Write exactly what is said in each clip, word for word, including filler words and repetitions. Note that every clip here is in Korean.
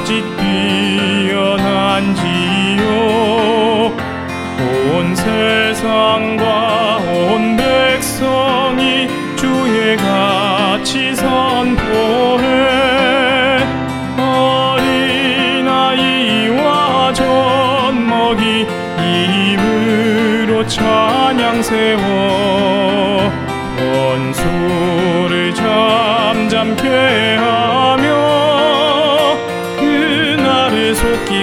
어찌 뛰어난지요. 온 세상과 온 백성이 주의 가치 선포해 어린아이와 젖먹이 입으로 찬양 세워 원수를 잠잠케 하며 그날을 속히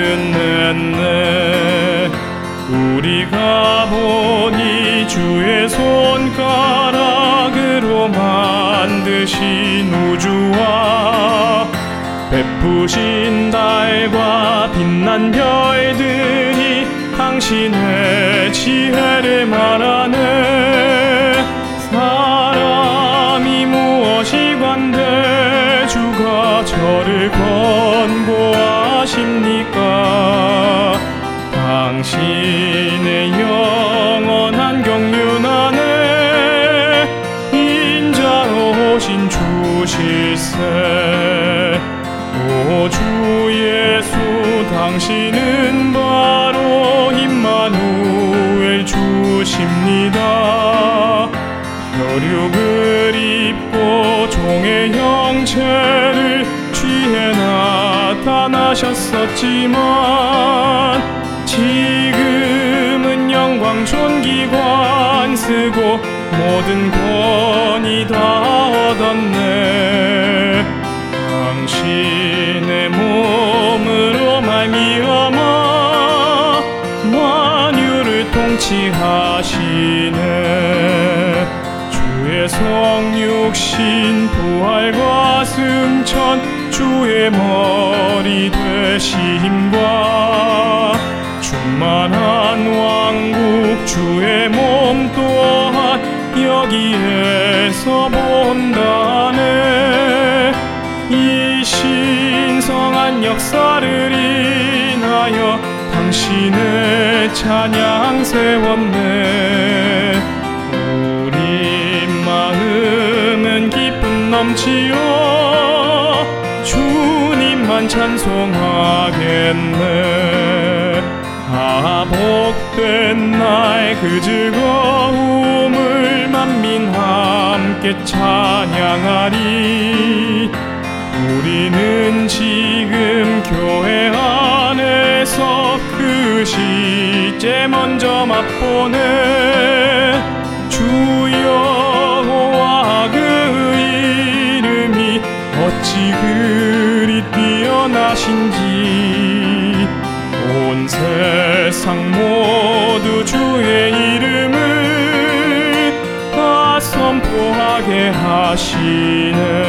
끝냈네. 우리가 보니 주의 손가락으로 만드신 우주와 베푸신 달과 빛난 별들이 당신의 지혜를 말하네. 사람이 무엇이 관대 주가 저를 권고하십니까? 당신의 영원한 경륜 안에 인자로우신 주실세. 오 주 예수 당신은 바로 임마누엘 주십니다. 혈육을 입고 종의 형체를 취해 나타나셨었지만 지금은 영광 존귀관 쓰고 모든 권위 다 얻었네. 당신의 몸으로 말미암아 만유를 통치하시네. 주의 성육신 부활과 승천 주의 머리 되심과 충만한 왕국 주의 몸 또한 여기에서 본다네. 이 신성한 역사를 인하여 당신의 찬양 세웠네. 우리 마음은 기쁨 넘치어 주님만 찬송하겠네. 아 복된 날 그 즐거움을 만민 함께 찬양하리. 우리는 지금 교회 안에서 그 시제 먼저 맛보네. 주 여호와 그 이름이 어찌 그리 뛰어나신지 온 세상 모두 주의 이름을 다 선포하게 하시네.